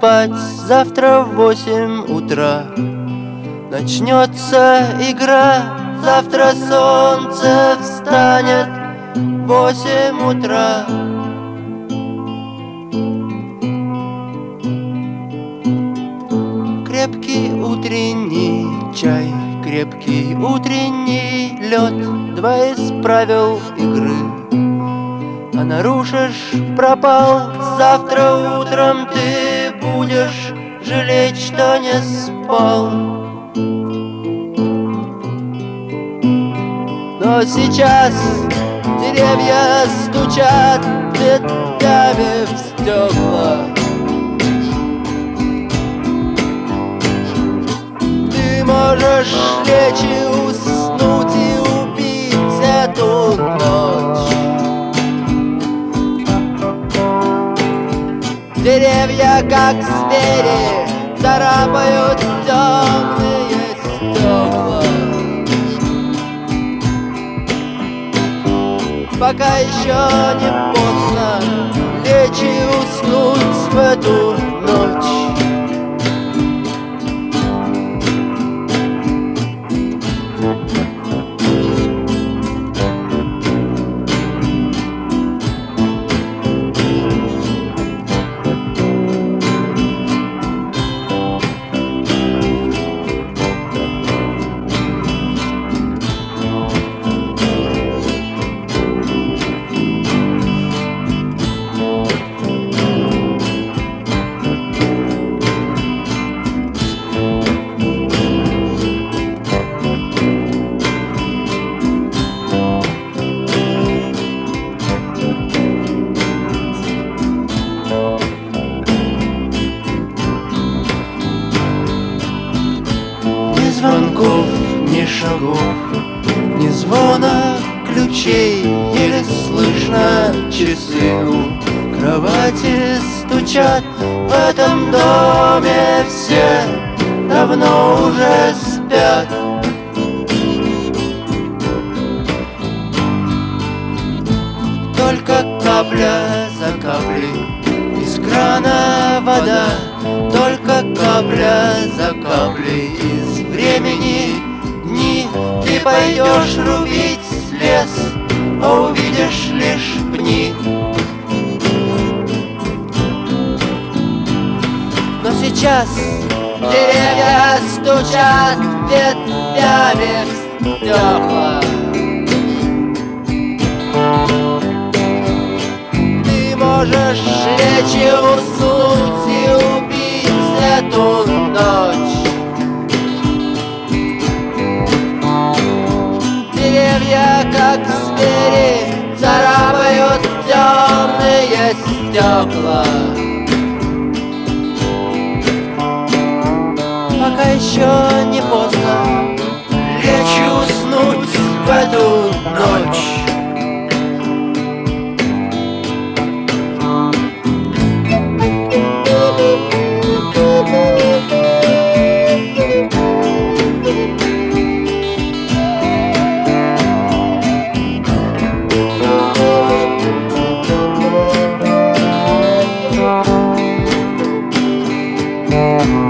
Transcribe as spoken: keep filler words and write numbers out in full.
спать завтра в восемь утра. Начнется игра, завтра солнце встанет в восемь утра. Крепкий утренний чай, крепкий утренний лед, два из правил игры. А нарушишь — пропал. Завтра утром ты будешь жалеть, что не спал. Но сейчас деревья стучат ветвями в стекла. Ты можешь лечь и уснуть и убить эту ночь. Деревья, как звери, царапают темные стекла. Пока еще не поздно лечь и уснуть в эту ночь. Ни звонков, ни шагов, ни звона ключей, еле слышно часы у кровати стучат. В этом доме все давно уже спят. Только капля за каплей из крана вода, только капля за каплей из времени дни. Ты пойдешь рубить лес, а увидишь лишь пни. Но сейчас деревья стучат ветвями в стекла. Ты можешь лечь и уснуть и убить эту ночь. Деревья, как звери, царапают темные стекла. Пока еще не поздно лечь и уснуть в эту ночь. Thank you.